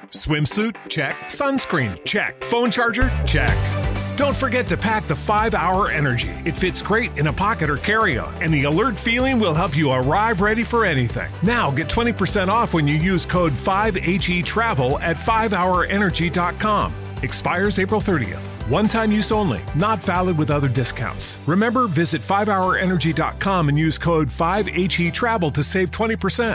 Swimsuit? Check. Sunscreen? Check. Phone charger? Check. Don't forget to pack the 5-Hour Energy. It fits great in a pocket or carry-on, and the alert feeling will help you arrive ready for anything. Now get 20% off when you use code 5HETRAVEL at 5hourenergy.com. Expires April 30th. One-time use only. Not valid with other discounts. Remember, visit 5hourenergy.com and use code 5HETRAVEL to save 20%.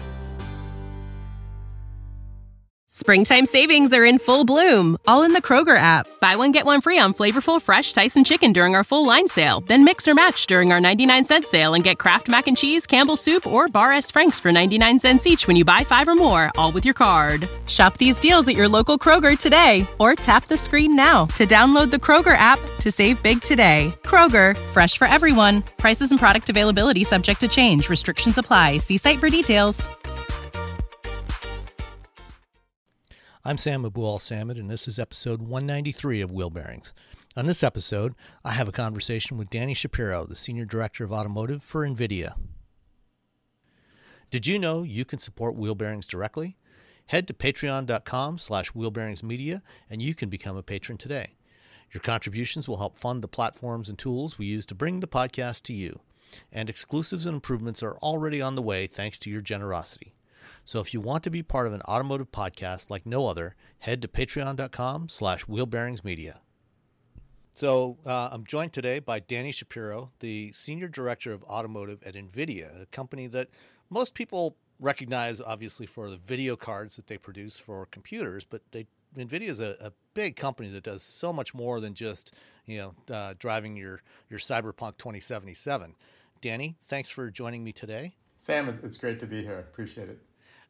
Springtime savings are in full bloom, all in the Kroger app. Buy one, get one free on flavorful, fresh Tyson chicken during our full line sale. Then mix or match during our 99-cent sale and get Kraft Mac and Cheese, Campbell's Soup, or Bar S. Frank's for 99 cents each when you buy 5 or more, all with your card. Shop these deals at your local Kroger today, or tap the screen now to download the Kroger app to save big today. Kroger, fresh for everyone. Prices and product availability subject to change. Restrictions apply. See site for details. I'm Sam Abu-Al-Samad, and this is episode 193 of Wheel Bearings. On this episode, I have a conversation with Danny Shapiro, the Senior Director of Automotive for NVIDIA. Did you know you can support Wheel Bearings directly? Head to patreon.com/wheelbearingsmedia, and you can become a patron today. Your contributions will help fund the platforms and tools we use to bring the podcast to you, and exclusives and improvements are already on the way thanks to your generosity. So if you want to be part of an automotive podcast like no other, head to patreon.com/wheelbearingsmedia. So I'm joined today by Danny Shapiro, the Senior Director of Automotive at NVIDIA, a company that most people recognize, obviously, for the video cards that they produce for computers, but NVIDIA is a big company that does so much more than just driving your Cyberpunk 2077. Danny, thanks for joining me today. Sam, it's great to be here. Appreciate it.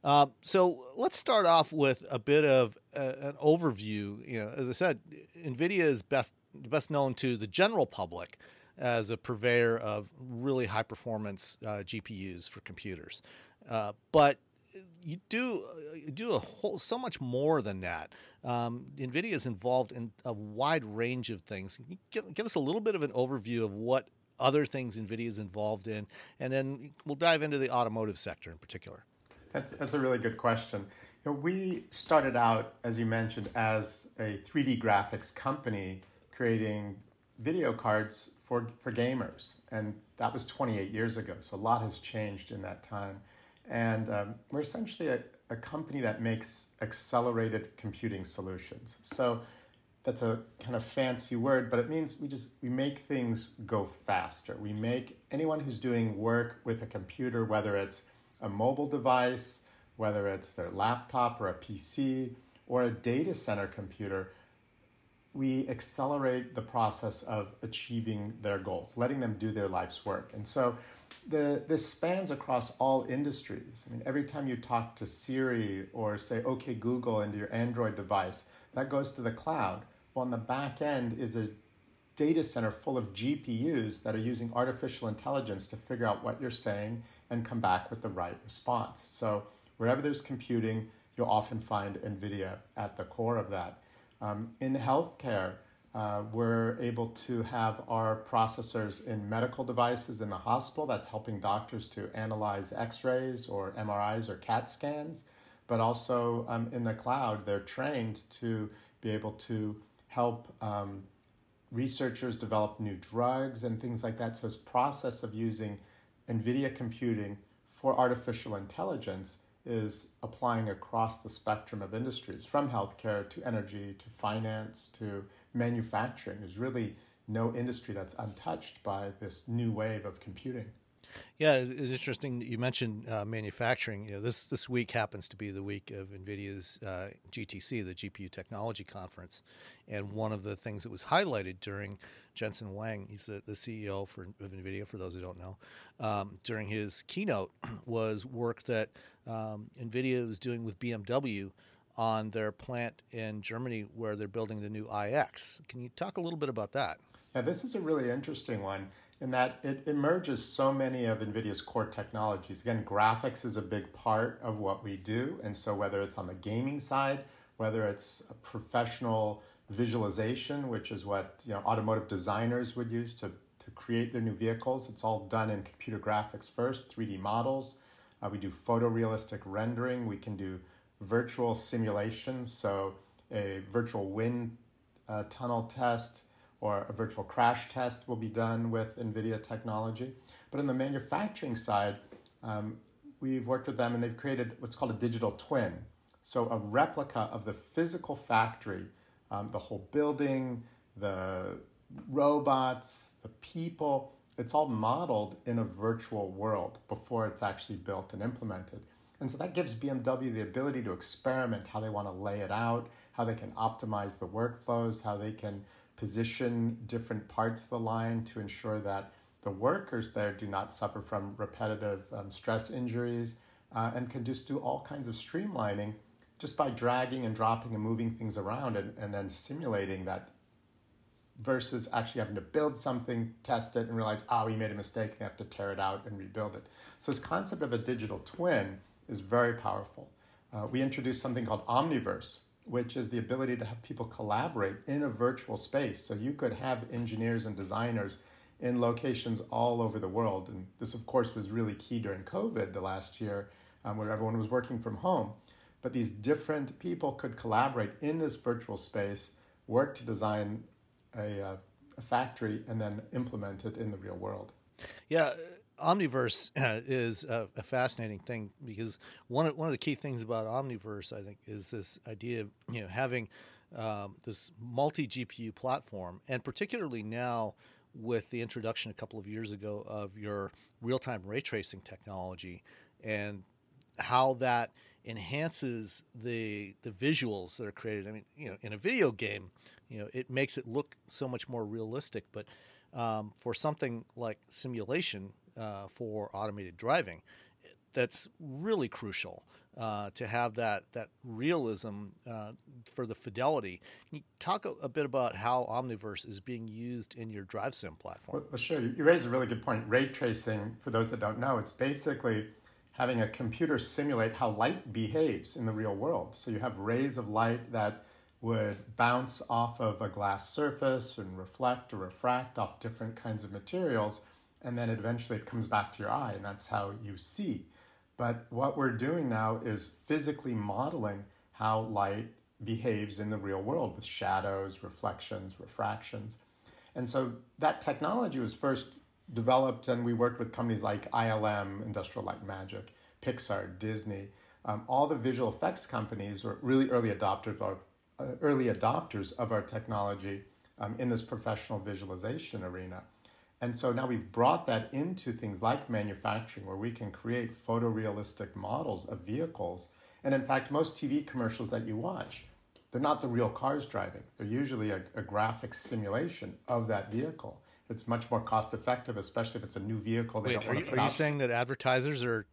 So let's start off with a bit of an overview. As I said, NVIDIA is best known to the general public as a purveyor of really high performance GPUs for computers. But you do so much more than that. NVIDIA is involved in a wide range of things. Can you give us a little bit of an overview of what other things NVIDIA is involved in, and then we'll dive into the automotive sector in particular. That's a really good question. We started out, as you mentioned, as a 3D graphics company creating video cards for gamers. And that was 28 years ago. So a lot has changed in that time. And we're essentially a company that makes accelerated computing solutions. So that's a kind of fancy word, but it means we make things go faster. We make anyone who's doing work with a computer, whether it's a mobile device, whether it's their laptop or a PC or a data center computer, we accelerate the process of achieving their goals, letting them do their life's work. And so this spans across all industries. I mean, every time you talk to Siri or say, "Okay, Google," into your Android device, that goes to the cloud. Well, on the back end is a data center full of GPUs that are using artificial intelligence to figure out what you're saying and come back with the right response. So wherever there's computing, you'll often find NVIDIA at the core of that. In healthcare, we're able to have our processors in medical devices in the hospital. That's helping doctors to analyze x-rays or MRIs or CAT scans. But also in the cloud, they're trained to be able to help researchers develop new drugs and things like that. So this process of using NVIDIA computing for artificial intelligence is applying across the spectrum of industries, from healthcare to energy to finance to manufacturing. There's really no industry that's untouched by this new wave of computing. Yeah, it's interesting that you mentioned manufacturing. This week happens to be the week of NVIDIA's GTC, the GPU Technology Conference, and one of the things that was highlighted during Jensen Huang, he's the CEO of NVIDIA, for those who don't know, during his keynote was work that NVIDIA was doing with BMW on their plant in Germany where they're building the new iX. Can you talk a little bit about that? Yeah, this is a really interesting one in that it merges so many of NVIDIA's core technologies. Again, graphics is a big part of what we do. And so whether it's on the gaming side, whether it's a professional visualization, which is what automotive designers would use to create their new vehicles, it's all done in computer graphics first, 3D models. We do photorealistic rendering. We can do virtual simulations, so a virtual wind tunnel test or a virtual crash test will be done with NVIDIA technology. But on the manufacturing side, we've worked with them and they've created what's called a digital twin. So a replica of the physical factory, the whole building, the robots, the people, it's all modeled in a virtual world before it's actually built and implemented. And so that gives BMW the ability to experiment how they want to lay it out, how they can optimize the workflows, how they can position different parts of the line to ensure that the workers there do not suffer from repetitive stress injuries, and can just do all kinds of streamlining just by dragging and dropping and moving things around and then simulating that, versus actually having to build something, test it, and realize, we made a mistake, they have to tear it out and rebuild it. So this concept of a digital twin is very powerful. We introduced something called Omniverse, which is the ability to have people collaborate in a virtual space. So you could have engineers and designers in locations all over the world. And this, of course, was really key during COVID the last year, where everyone was working from home. But these different people could collaborate in this virtual space, work to design a factory, and then implement it in the real world. Yeah, Omniverse is a fascinating thing, because one of the key things about Omniverse, I think, is this idea of having this multi-GPU platform, and particularly now with the introduction a couple of years ago of your real-time ray tracing technology, and how that enhances the visuals that are created. I mean, in a video game, it makes it look so much more realistic. But for something like simulation for automated driving, that's really crucial to have that realism for the fidelity. Can you talk a bit about how Omniverse is being used in your Drive Sim platform? Well, sure. You raise a really good point. Ray tracing, for those that don't know, it's basically having a computer simulate how light behaves in the real world. So you have rays of light that would bounce off of a glass surface and reflect or refract off different kinds of materials, and then eventually it comes back to your eye, and that's how you see. But what we're doing now is physically modeling how light behaves in the real world with shadows, reflections, refractions. And so that technology was first developed, and we worked with companies like ILM, Industrial Light Magic, Pixar, Disney. All the visual effects companies were really early adopters of our technology in this professional visualization arena. And so now we've brought that into things like manufacturing, where we can create photorealistic models of vehicles. And in fact, most TV commercials that you watch, they're not the real cars driving. They're usually a graphic simulation of that vehicle. It's much more cost effective, especially if it's a new vehicle. Wait, are you saying that advertisers are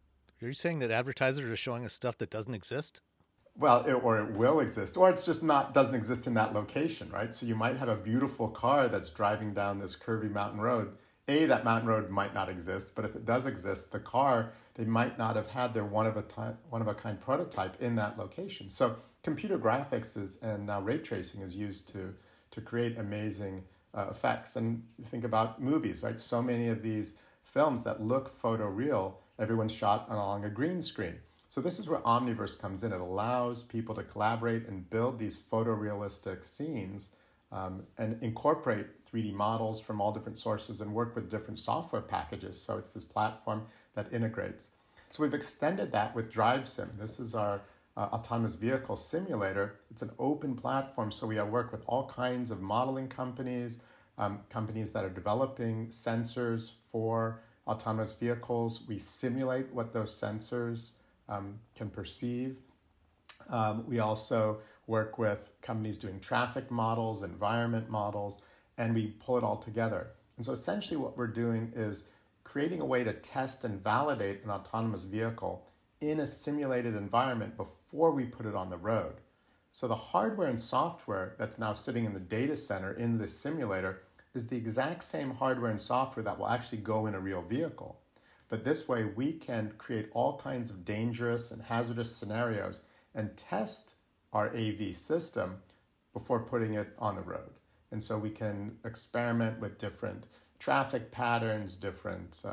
showing us stuff that doesn't exist? Well, it will exist, or it's just doesn't exist in that location, right? So you might have a beautiful car that's driving down this curvy mountain road. That mountain road might not exist, but if it does exist, the car, they might not have had their one of a kind prototype in that location. So computer graphics and now ray tracing is used to create amazing effects. And you think about movies, right? So many of these films that look photoreal, everyone's shot along a green screen. So this is where Omniverse comes in. It allows people to collaborate and build these photorealistic scenes and incorporate 3D models from all different sources and work with different software packages. So it's this platform that integrates. So we've extended that with Drive Sim. This is our autonomous vehicle simulator. It's an open platform, so we work with all kinds of modeling companies, companies that are developing sensors for autonomous vehicles. We simulate what those sensors can perceive. We also work with companies doing traffic models, environment models, and we pull it all together. And so essentially what we're doing is creating a way to test and validate an autonomous vehicle in a simulated environment before we put it on the road. So the hardware and software that's now sitting in the data center in this simulator is the exact same hardware and software that will actually go in a real vehicle. But this way we can create all kinds of dangerous and hazardous scenarios and test our AV system before putting it on the road. And so we can experiment with different traffic patterns, different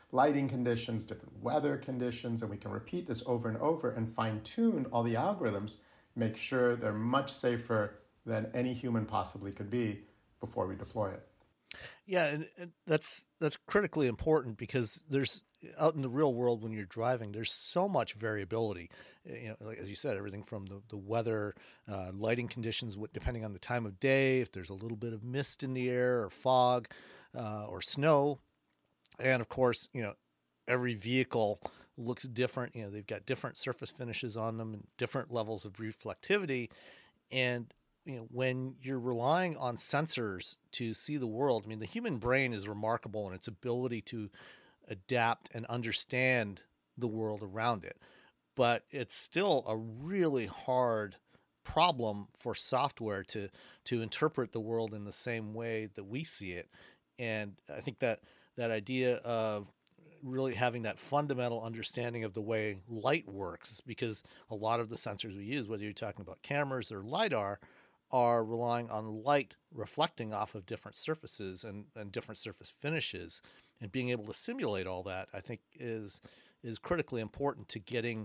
lighting conditions, different weather conditions, and we can repeat this over and over and fine-tune all the algorithms, make sure they're much safer than any human possibly could be before we deploy it. Yeah, and that's critically important because there's out in the real world when you're driving, there's so much variability. Like, as you said, everything from the weather, lighting conditions, depending on the time of day, if there's a little bit of mist in the air or fog or snow. And of course, every vehicle looks different. They've got different surface finishes on them and different levels of reflectivity. And when you're relying on sensors to see the world, the human brain is remarkable in its ability to adapt and understand the world around it. But it's still a really hard problem for software to interpret the world in the same way that we see it. And I think that idea of really having that fundamental understanding of the way light works, because a lot of the sensors we use, whether you're talking about cameras or LiDAR, are relying on light reflecting off of different surfaces and different surface finishes, and being able to simulate all that, I think, is critically important to getting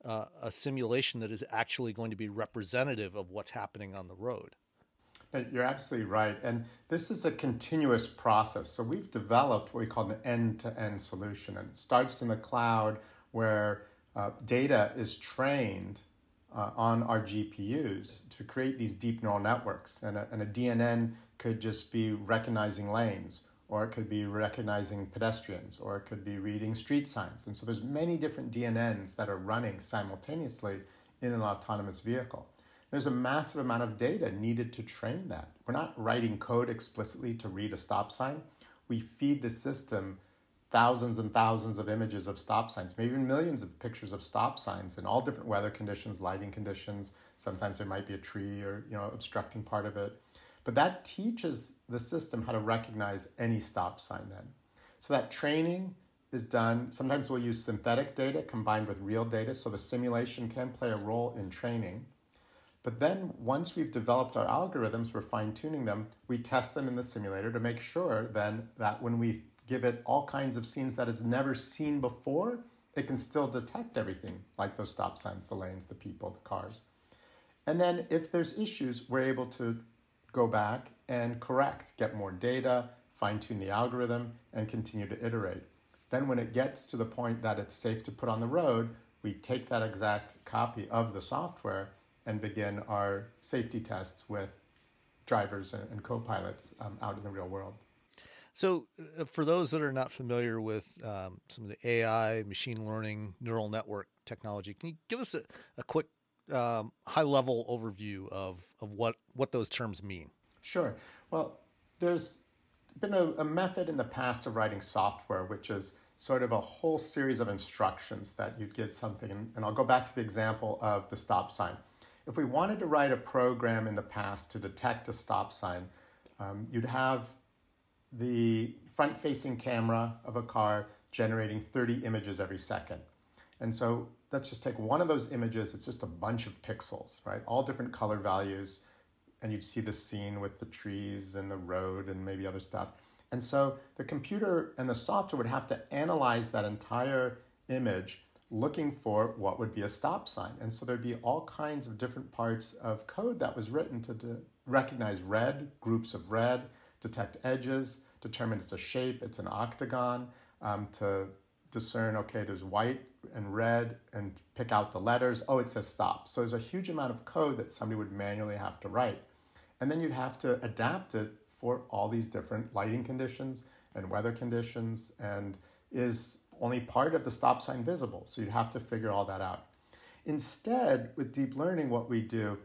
a simulation that is actually going to be representative of what's happening on the road. You're absolutely right. And this is a continuous process. So we've developed what we call an end-to-end solution. And it starts in the cloud where data is trained on our GPUs to create these deep neural networks. And a DNN could just be recognizing lanes, or it could be recognizing pedestrians, or it could be reading street signs. And so there's many different DNNs that are running simultaneously in an autonomous vehicle. There's a massive amount of data needed to train that. We're not writing code explicitly to read a stop sign. We feed the system thousands and thousands of images of stop signs, maybe even millions of pictures of stop signs in all different weather conditions, lighting conditions. Sometimes there might be a tree or obstructing part of it. But that teaches the system how to recognize any stop sign then. So that training is done. Sometimes we'll use synthetic data combined with real data, so the simulation can play a role in training. But then once we've developed our algorithms, we're fine-tuning them, we test them in the simulator to make sure then that when we give it all kinds of scenes that it's never seen before, it can still detect everything, like those stop signs, the lanes, the people, the cars. And then if there's issues, we're able to go back and correct, get more data, fine-tune the algorithm, and continue to iterate. Then when it gets to the point that it's safe to put on the road, we take that exact copy of the software and begin our safety tests with drivers and co-pilots out in the real world. So for those that are not familiar with some of the AI, machine learning, neural network technology, can you give us a quick high-level overview of what those terms mean? Sure. Well, there's been a method in the past of writing software, which is sort of a whole series of instructions that you'd get something. And I'll go back to the example of the stop sign. If we wanted to write a program in the past to detect a stop sign, you'd have the front-facing camera of a car generating 30 images every second. And so let's just take one of those images. It's just a bunch of pixels, right? All different color values. And you'd see the scene with the trees and the road and maybe other stuff. And so the computer and the software would have to analyze that entire image looking for what would be a stop sign. And so there'd be all kinds of different parts of code that was written to recognize red, groups of red, detect edges, determine it's a shape, it's an octagon, to discern, okay, there's white and red, and pick out the letters. Oh, it says stop. So there's a huge amount of code that somebody would manually have to write. And then you'd have to adapt it for all these different lighting conditions and weather conditions, and is only part of the stop sign visible. So you'd have to figure all that out. Instead, with deep learning, what we do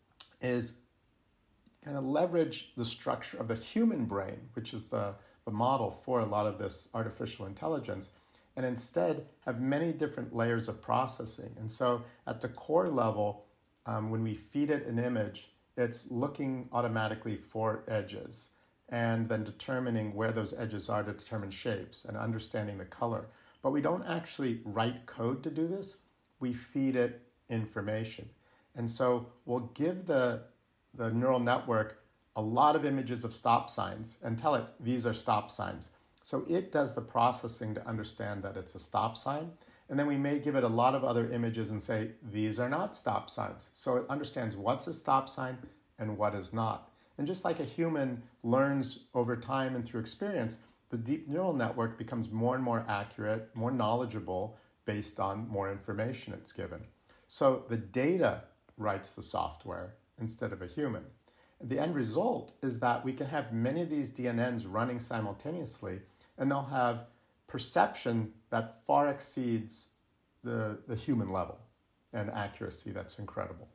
is kind of leverage the structure of the human brain, which is the model for a lot of this artificial intelligence, and instead have many different layers of processing. And so at the core level, when we feed it an image, it's looking automatically for edges and then determining where those edges are to determine shapes and understanding the color. But we don't actually write code to do this. We feed it information. And so we'll give the neural network a lot of images of stop signs and tell it these are stop signs. So it does the processing to understand that it's a stop sign. And then we may give it a lot of other images and say, these are not stop signs. So it understands what's a stop sign and what is not. And just like a human learns over time and through experience, the deep neural network becomes more and more accurate, more knowledgeable based on more information it's given. So the data writes the software instead of a human. The end result is that we can have many of these DNNs running simultaneously, and they'll have perception that far exceeds the human level and accuracy that's incredible.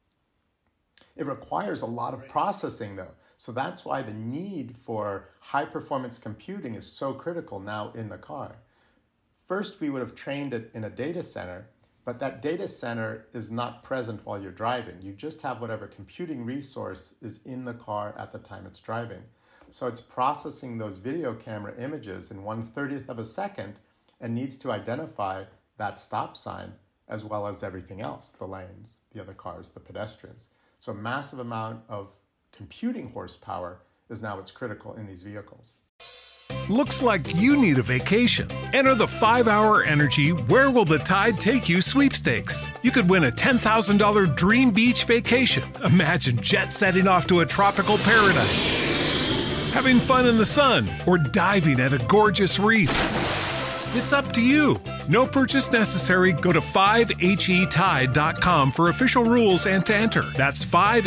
It requires a lot of processing, though. So that's why the need for high-performance computing is so critical now in the car. First, we would have trained it in a data center, but that data center is not present while you're driving. You just have whatever computing resource is in the car at the time it's driving. So it's processing those video camera images in 1/30th of a second and needs to identify that stop sign as well as everything else, the lanes, the other cars, the pedestrians. So a massive amount of computing horsepower is now what's critical in these vehicles. Looks like you need a vacation. Enter the 5-Hour Energy Where Will the Tide Take You sweepstakes. You could win a $10,000 dream beach vacation. Imagine jet setting off to a tropical paradise, having fun in the sun, or diving at a gorgeous reef. It's up to you. No purchase necessary. Go to 5HETide.com for official rules and to enter. That's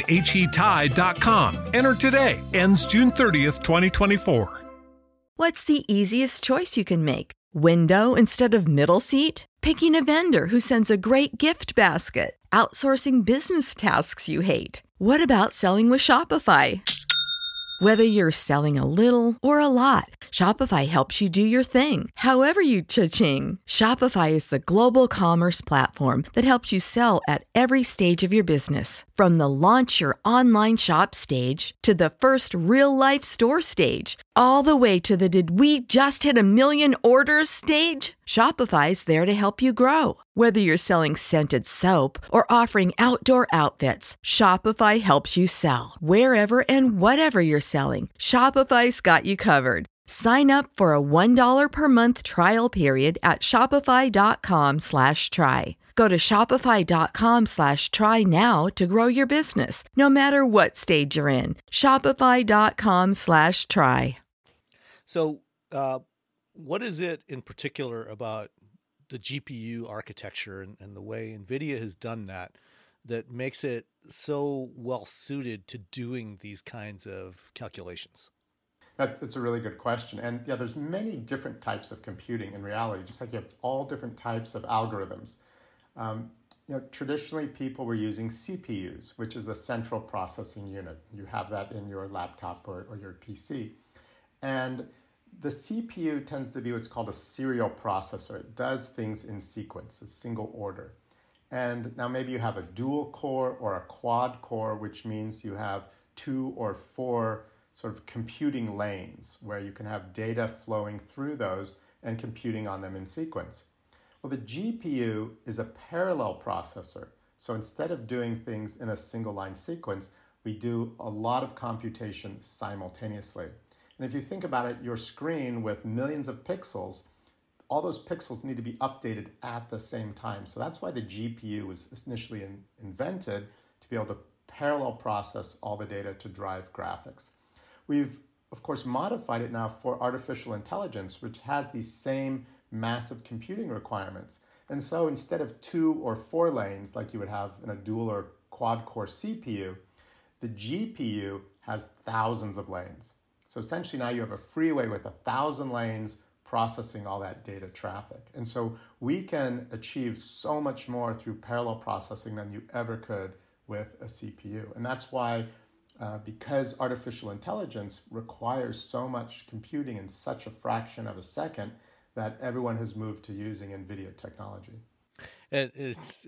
5HETide.com. Enter today. Ends June 30th, 2024. What's the easiest choice you can make? Window instead of middle seat? Picking a vendor who sends a great gift basket? Outsourcing business tasks you hate? What about selling with Shopify? Whether you're selling a little or a lot, Shopify helps you do your thing, however you cha-ching. Shopify is the global commerce platform that helps you sell at every stage of your business. From the launch your online shop stage to the first real-life store stage, all the way to the did we just hit a million orders stage. Shopify's there to help you grow. Whether you're selling scented soap or offering outdoor outfits, Shopify helps you sell. Wherever and whatever you're selling, Shopify's got you covered. Sign up for a $1 per month trial period at shopify.com/try. Go to shopify.com/try now to grow your business, no matter what stage you're in. Shopify.com/try. So, what is it in particular about the GPU architecture and the way NVIDIA has done that makes it so well suited to doing these kinds of calculations? That's a really good question. And yeah, there's many different types of computing in reality, just like you have all different types of algorithms. Traditionally, people were using CPUs, which is the central processing unit. You have that in your laptop or your PC. And the CPU tends to be what's called a serial processor. It does things in sequence, a single order. And now maybe you have a dual core or a quad core, which means you have 2 or 4 sort of computing lanes where you can have data flowing through those and computing on them in sequence. Well, the GPU is a parallel processor. So instead of doing things in a single line sequence, we do a lot of computation simultaneously. And if you think about it, your screen with millions of pixels, all those pixels need to be updated at the same time. So that's why the GPU was initially invented, to be able to parallel process all the data to drive graphics. We've, of course, modified it now for artificial intelligence, which has these same massive computing requirements. And so instead of 2 or 4 lanes like you would have in a dual or quad core CPU, the GPU has thousands of lanes. So essentially now you have a freeway with 1,000 lanes processing all that data traffic. And so we can achieve so much more through parallel processing than you ever could with a CPU. And that's why, because artificial intelligence requires so much computing in such a fraction of a second, that everyone has moved to using NVIDIA technology. And it's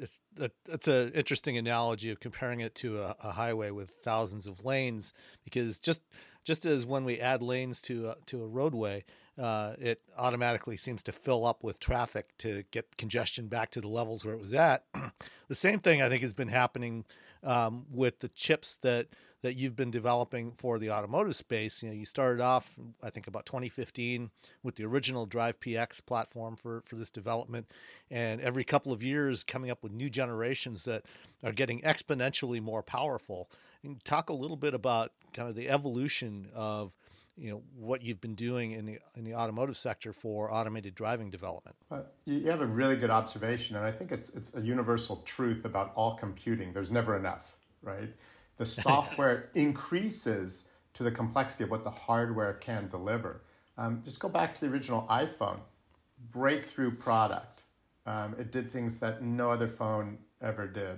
an interesting analogy of comparing it to a highway with thousands of lanes, because just as when we add lanes to a roadway, it automatically seems to fill up with traffic to get congestion back to the levels where it was at. The same thing I think has been happening with the chips that that you've been developing for the automotive space. You started off, I think, about 2015 with the original Drive PX platform for this development, and every couple of years coming up with new generations that are getting exponentially more powerful. And talk a little bit about kind of the evolution of what you've been doing in the automotive sector for automated driving development. You have a really good observation, and I think it's a universal truth about all computing. There's never enough, right? The software increases to the complexity of what the hardware can deliver. Just go back to the original iPhone, breakthrough product. It did things that no other phone ever did.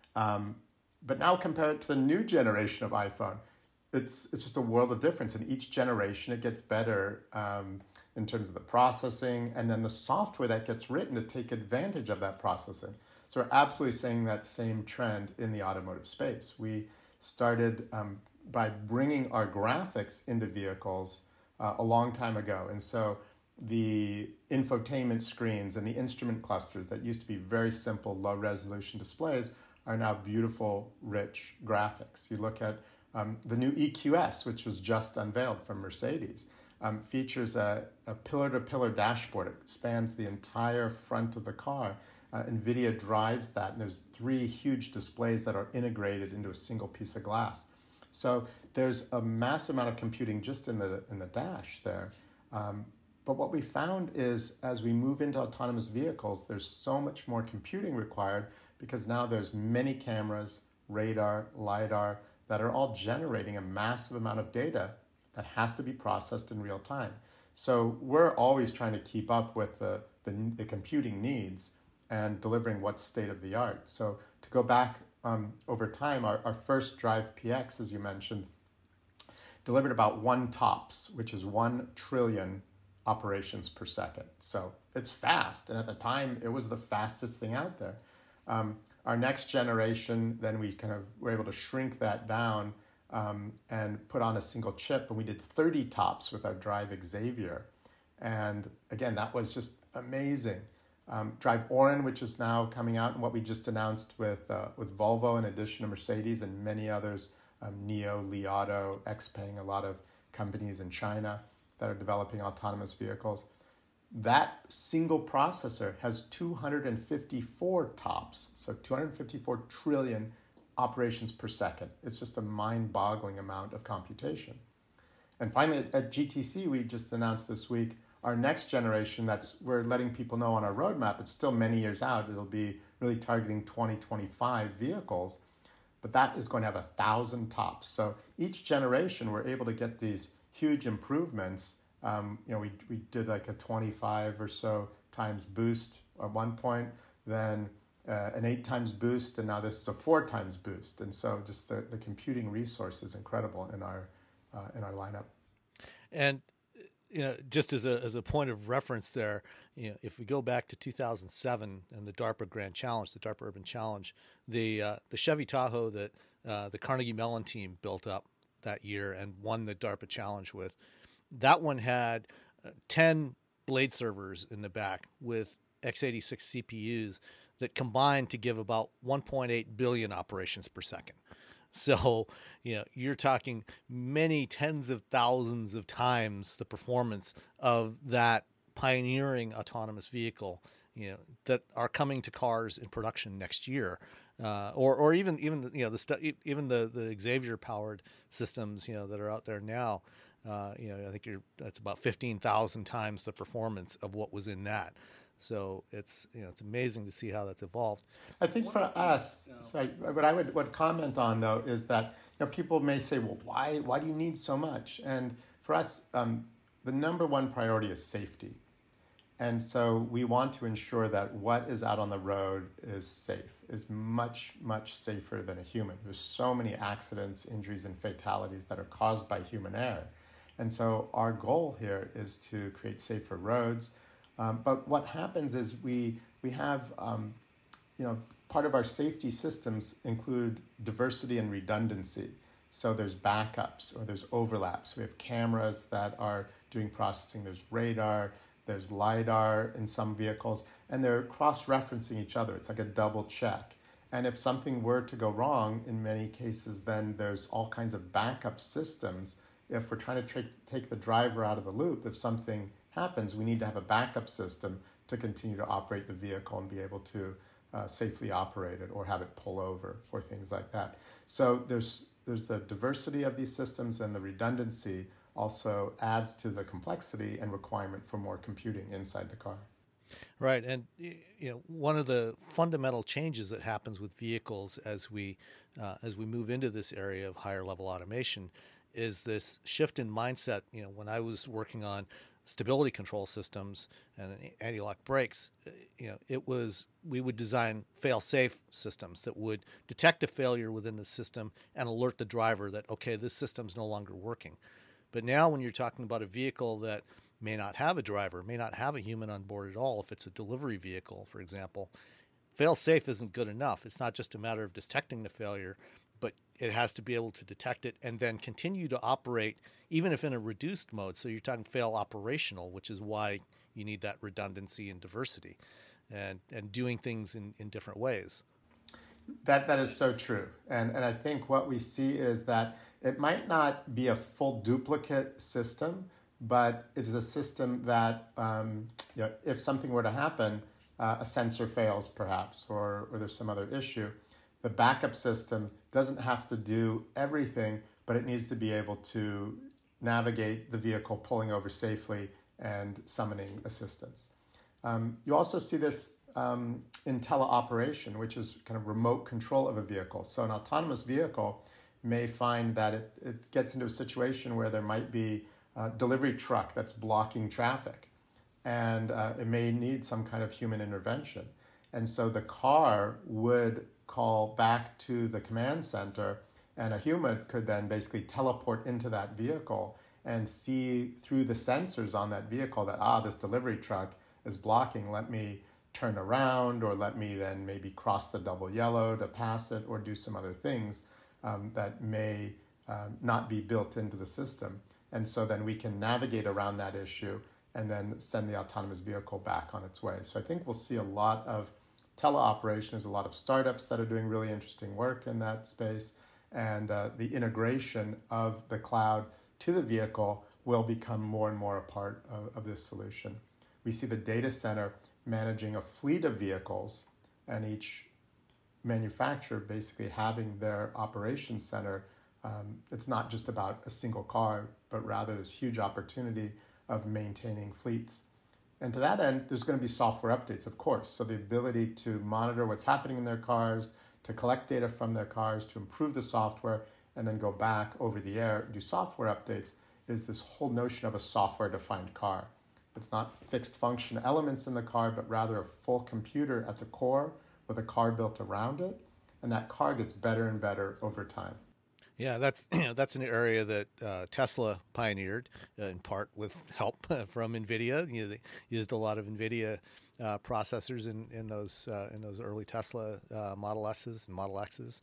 But now compare it to the new generation of iPhone. It's just a world of difference. In each generation, it gets better in terms of the processing and then the software that gets written to take advantage of that processing. So we're absolutely seeing that same trend in the automotive space. We started by bringing our graphics into vehicles a long time ago. And so the infotainment screens and the instrument clusters that used to be very simple, low-resolution displays are now beautiful, rich graphics. You look at the new EQS, which was just unveiled from Mercedes, features a pillar-to-pillar dashboard. It spans the entire front of the car. NVIDIA drives that, and there's 3 huge displays that are integrated into a single piece of glass. So there's a massive amount of computing just in the dash there. But what we found is as we move into autonomous vehicles, there's so much more computing required because now there's many cameras, radar, LiDAR, that are all generating a massive amount of data that has to be processed in real time. So we're always trying to keep up with the computing needs and delivering what's state of the art. So to go back over time, our first Drive PX, as you mentioned, delivered about 1 TOPS, which is 1 trillion operations per second. So it's fast, and at the time, it was the fastest thing out there. Our next generation, then we kind of were able to shrink that down and put on a single chip, and we did 30 TOPS with our Drive Xavier. And again, that was just amazing. Drive Orin, which is now coming out, and what we just announced with Volvo in addition to Mercedes and many others, NIO, Li Auto, XPeng, a lot of companies in China that are developing autonomous vehicles. That single processor has 254 TOPS, so 254 trillion operations per second. It's just a mind-boggling amount of computation. And finally, at GTC, we just announced this week our next generation we're letting people know on our roadmap. It's still many years out. It'll be really targeting 2025 vehicles, but that is going to have 1,000 TOPS. So each generation, we're able to get these huge improvements. We did like a 25 or so times boost at one point, then an 8 times boost, and now this is a 4 times boost. And so just the computing resource is incredible in our lineup. And just as a point of reference there, if we go back to 2007 and the DARPA Grand Challenge, the DARPA Urban Challenge, the Chevy Tahoe that the Carnegie Mellon team built up that year and won the DARPA Challenge with, that one had 10 blade servers in the back with x86 CPUs that combined to give about 1.8 billion operations per second. So, you're talking many tens of thousands of times the performance of that pioneering autonomous vehicle, that are coming to cars in production next year, or even the Xavier powered systems, that are out there now. I think that's about 15,000 times the performance of what was in that. So it's amazing to see how that's evolved. I think for us, what I would comment on though is that people may say, well, why do you need so much? And for us, the number one priority is safety. And so we want to ensure that what is out on the road is safe, is much, much safer than a human. There's so many accidents, injuries, and fatalities that are caused by human error. And so our goal here is to create safer roads. But what happens is we have, part of our safety systems include diversity and redundancy. So there's backups or there's overlaps. We have cameras that are doing processing. There's radar, there's LiDAR in some vehicles, and they're cross-referencing each other. It's like a double check. And if something were to go wrong, in many cases, then there's all kinds of backup systems. If we're trying to take the driver out of the loop, if something happens, we need to have a backup system to continue to operate the vehicle and be able to safely operate it or have it pull over or things like that. So there's the diversity of these systems, and the redundancy also adds to the complexity and requirement for more computing inside the car. Right, and one of the fundamental changes that happens with vehicles as we move into this area of higher level automation is this shift in mindset. When I was working on stability control systems and anti-lock brakes, we would design fail-safe systems that would detect a failure within the system and alert the driver that, okay, this system's no longer working. But now when you're talking about a vehicle that may not have a driver, may not have a human on board at all, if it's a delivery vehicle, for example, fail-safe isn't good enough. It's not just a matter of detecting the failure, but it has to be able to detect it and then continue to operate even if in a reduced mode. So you're talking fail operational, which is why you need that redundancy and diversity and doing things in different ways. That is so true. And I think what we see is that it might not be a full duplicate system, but it is a system that, if something were to happen, a sensor fails perhaps, or there's some other issue, the backup system doesn't have to do everything, but it needs to be able to navigate the vehicle pulling over safely and summoning assistance. You also see this in teleoperation, which is kind of remote control of a vehicle. So an autonomous vehicle may find that it gets into a situation where there might be a delivery truck that's blocking traffic, and it may need some kind of human intervention. And so the car would call back to the command center, and a human could then basically teleport into that vehicle and see through the sensors on that vehicle that, this delivery truck is blocking, let me turn around, or let me then maybe cross the double yellow to pass it, or do some other things that may not be built into the system. And so then we can navigate around that issue and then send the autonomous vehicle back on its way. So I think we'll see a lot of teleoperation. There's a lot of startups that are doing really interesting work in that space. And the integration of the cloud to the vehicle will become more and more a part of this solution. We see the data center managing a fleet of vehicles, and each manufacturer basically having their operations center. It's not just about a single car, but rather this huge opportunity of maintaining fleets. And to that end, there's going to be software updates, of course. So the ability to monitor what's happening in their cars, to collect data from their cars, to improve the software, and then go back over the air, do software updates, is this whole notion of a software-defined car. It's not fixed function elements in the car, but rather a full computer at the core with a car built around it. And that car gets better and better over time. Yeah, that's an area that Tesla pioneered in part with help from NVIDIA. They used a lot of NVIDIA processors in those early Tesla Model S's and Model X's,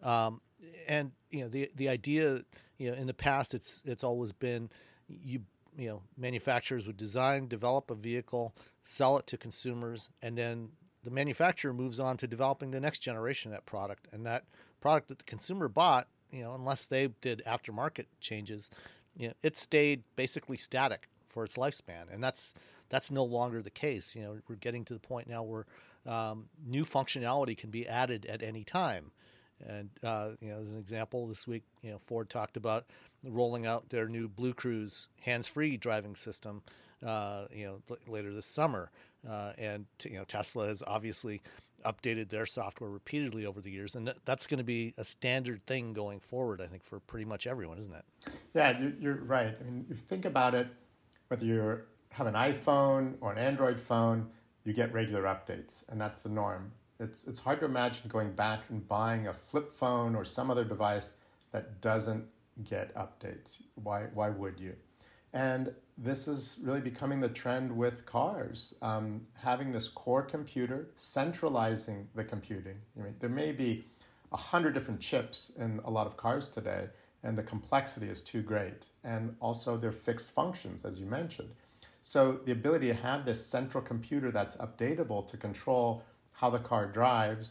and the idea in the past it's always been manufacturers would design, develop a vehicle, sell it to consumers, and then the manufacturer moves on to developing the next generation of that product, and that product that the consumer bought, unless they did aftermarket changes, it stayed basically static for its lifespan. And that's no longer the case. We're getting to the point now where new functionality can be added at any time. And, as an example, this week, Ford talked about rolling out their new Blue Cruise hands-free driving system, later this summer. And Tesla has obviously updated their software repeatedly over the years, and that's going to be a standard thing going forward, I think, for pretty much everyone, isn't it? Yeah, you're right. I mean, if you think about it, whether you have an iPhone or an Android phone, you get regular updates, and that's the norm. It's hard to imagine going back and buying a flip phone or some other device that doesn't get updates. Why would you? And this is really becoming the trend with cars, having this core computer, centralizing the computing. There may be 100 different chips in a lot of cars today, and the complexity is too great. And also they're fixed functions, as you mentioned. So the ability to have this central computer that's updatable to control how the car drives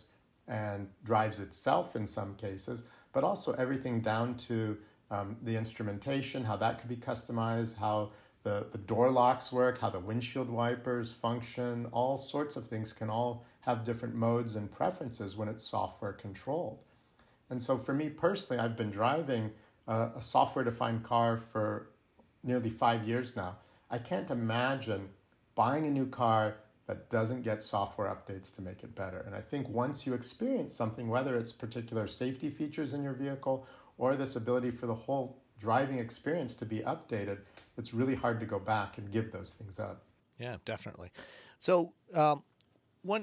and drives itself in some cases, but also everything down to the instrumentation, how that could be customized, how the door locks work, how the windshield wipers function, all sorts of things can all have different modes and preferences when it's software controlled. And so for me personally, I've been driving a software-defined car for nearly 5 years now. I can't imagine buying a new car that doesn't get software updates to make it better. And I think once you experience something, whether it's particular safety features in your vehicle or this ability for the whole driving experience to be updated, it's really hard to go back and give those things up. Yeah, definitely. So one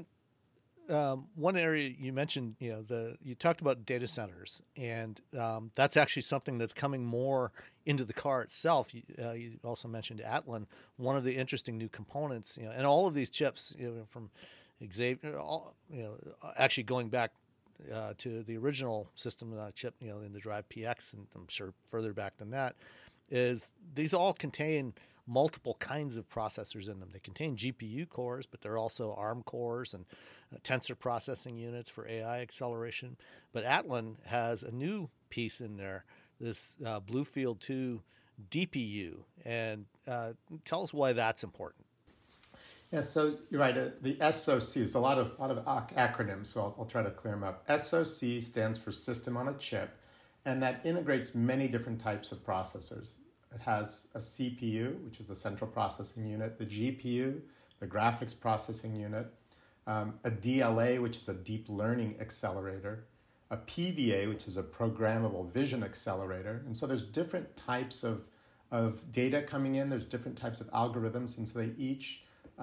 area you mentioned, you talked about data centers, and that's actually something that's coming more into the car itself. You also mentioned Atlan, one of the interesting new components, and all of these chips, from Xavier, actually going back to the original system chip, in the Drive PX, and I'm sure further back than that, is these all contain multiple kinds of processors in them. They contain GPU cores, but they're also ARM cores and tensor processing units for AI acceleration. But Atlan has a new piece in there, this Bluefield 2 DPU, and tell us why that's important. Yeah, so you're right. The SoC, it's a lot of acronyms, so I'll try to clear them up. SoC stands for System on a Chip, and that integrates many different types of processors. It has a CPU, which is the central processing unit, the GPU, the graphics processing unit, a DLA, which is a deep learning accelerator, a PVA, which is a programmable vision accelerator. And so there's different types of data coming in, there's different types of algorithms, and so they each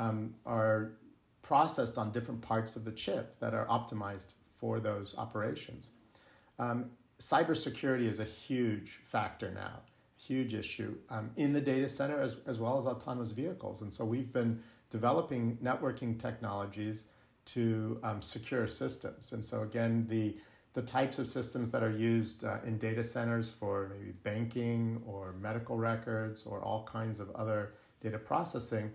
are processed on different parts of the chip that are optimized for those operations. Cybersecurity is a huge factor now, huge issue in the data center as well as autonomous vehicles. And so we've been developing networking technologies to secure systems. And so again, the types of systems that are used in data centers for maybe banking or medical records or all kinds of other data processing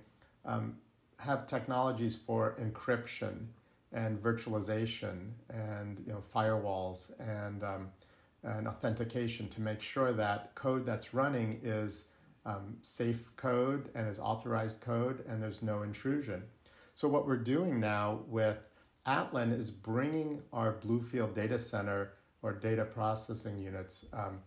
have technologies for encryption and virtualization and firewalls and authentication to make sure that code that's running is safe code and is authorized code and there's no intrusion. So what we're doing now with Atlan is bringing our Bluefield data center or data processing units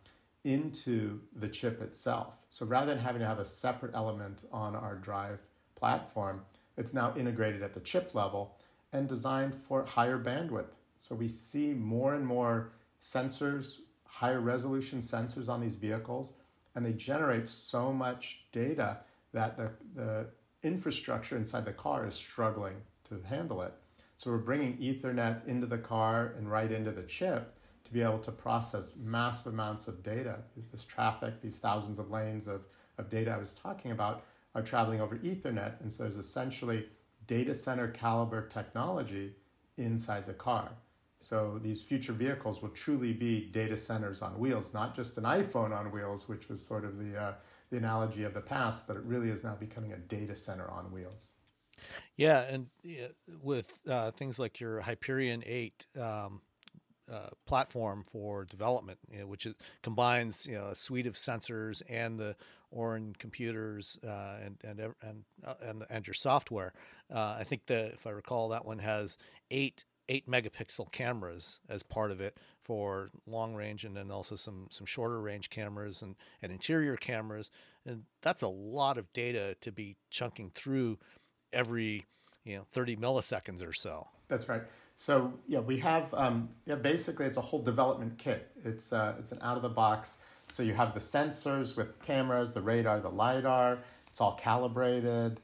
into the chip itself. So rather than having to have a separate element on our Drive platform, it's now integrated at the chip level and designed for higher bandwidth. So we see more and more sensors, higher resolution sensors on these vehicles, and they generate so much data that the infrastructure inside the car is struggling to handle it. So we're bringing Ethernet into the car and right into the chip to be able to process massive amounts of data. This traffic, these thousands of lanes of data I was talking about are traveling over Ethernet, and so there's essentially data center caliber technology inside the car. So these future vehicles will truly be data centers on wheels, not just an iPhone on wheels, which was sort of the analogy of the past, but it really is now becoming a data center on wheels. Yeah, and with things like your Hyperion 8 platform for development, which combines a suite of sensors and the Orin computers and your software. I think that, if I recall, that one has eight megapixel cameras as part of it for long range, and then also some shorter range cameras and interior cameras, and that's a lot of data to be chunking through every 30 milliseconds or so. That's right. So we have basically it's a whole development kit. It's an out of the box. So you have the sensors with cameras, the radar, the LiDAR. It's all calibrated.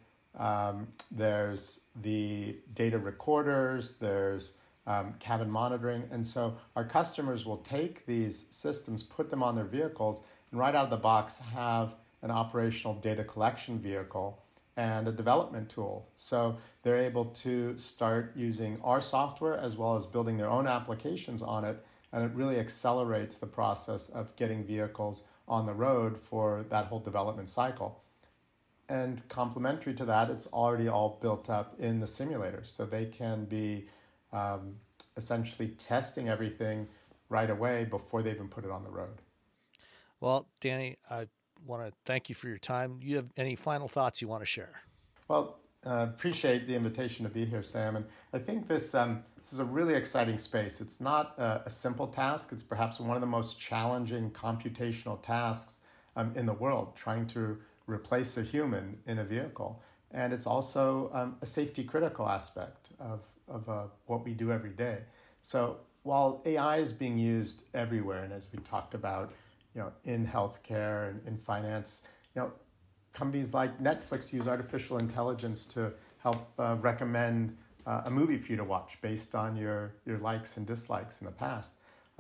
There's the data recorders. There's cabin monitoring. And so our customers will take these systems, put them on their vehicles, and right out of the box have an operational data collection vehicle and a development tool. So they're able to start using our software as well as building their own applications on it, and it really accelerates the process of getting vehicles on the road for that whole development cycle. And complementary to that, it's already all built up in the simulators, so they can be essentially testing everything right away before they even put it on the road. Well, Danny, I want to thank you for your time. You have any final thoughts you want to share? Well, appreciate the invitation to be here, Sam. And I think this is a really exciting space. It's not a simple task. It's perhaps one of the most challenging computational tasks in the world, trying to replace a human in a vehicle. And it's also a safety critical aspect of what we do every day. So while AI is being used everywhere, and as we talked about, in healthcare and in finance, companies like Netflix use artificial intelligence to help recommend a movie for you to watch based on your likes and dislikes in the past.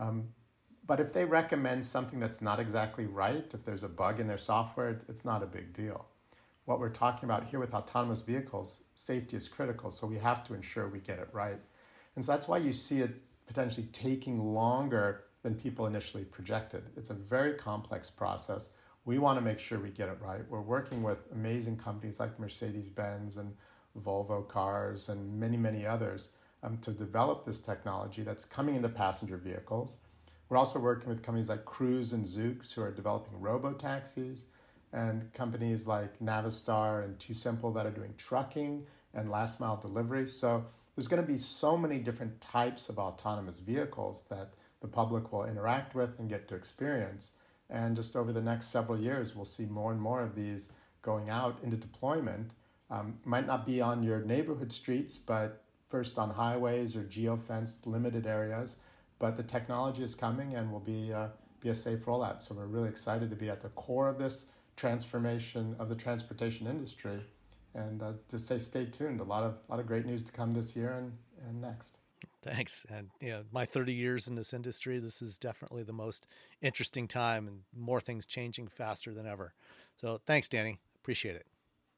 But if they recommend something that's not exactly right, if there's a bug in their software, it's not a big deal. What we're talking about here with autonomous vehicles, safety is critical, so we have to ensure we get it right. And so that's why you see it potentially taking longer than people initially projected. It's a very complex process. We want to make sure we get it right. We're working with amazing companies like Mercedes-Benz and Volvo Cars and many, many others to develop this technology that's coming into passenger vehicles. We're also working with companies like Cruise and Zoox, who are developing robo-taxis, and companies like Navistar and TuSimple that are doing trucking and last mile delivery. So there's going to be so many different types of autonomous vehicles that the public will interact with and get to experience. And just over the next several years, we'll see more and more of these going out into deployment. Might not be on your neighborhood streets, but first on highways or geo-fenced limited areas. But the technology is coming and will be a safe rollout. So we're really excited to be at the core of this transformation of the transportation industry. And to say stay tuned, a lot of great news to come this year and next. Thanks. And my 30 years in this industry, this is definitely the most interesting time and more things changing faster than ever. So thanks, Danny. Appreciate it.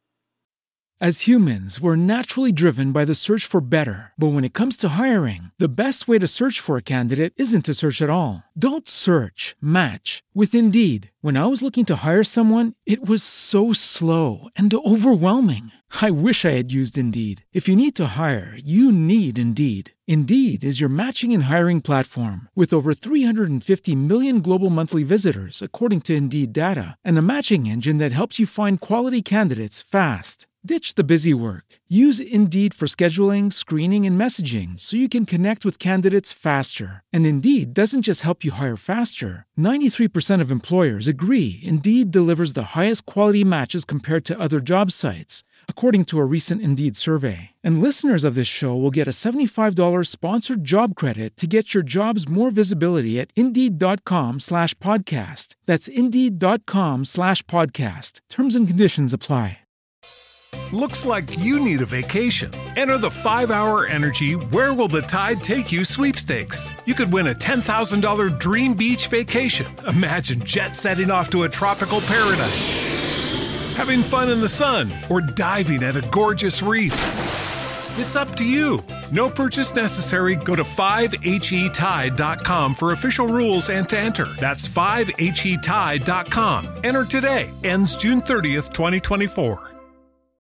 As humans, we're naturally driven by the search for better. But when it comes to hiring, the best way to search for a candidate isn't to search at all. Don't search, match with Indeed. When I was looking to hire someone, it was so slow and overwhelming. I wish I had used Indeed. If you need to hire, you need Indeed. Indeed is your matching and hiring platform with over 350 million global monthly visitors, according to Indeed data, and a matching engine that helps you find quality candidates fast. Ditch the busy work. Use Indeed for scheduling, screening, and messaging so you can connect with candidates faster. And Indeed doesn't just help you hire faster. 93% of employers agree Indeed delivers the highest quality matches compared to other job sites, according to a recent Indeed survey. And listeners of this show will get a $75 sponsored job credit to get your jobs more visibility at Indeed.com/podcast. That's Indeed.com/podcast. Terms and conditions apply. Looks like you need a vacation. Enter the 5-Hour Energy Where Will the Tide Take You sweepstakes. You could win a $10,000 dream beach vacation. Imagine jet setting off to a tropical paradise, having fun in the sun, or diving at a gorgeous reef. It's up to you. No purchase necessary. Go to 5HETide.com for official rules and to enter. That's 5HETide.com. Enter today. Ends June 30th, 2024.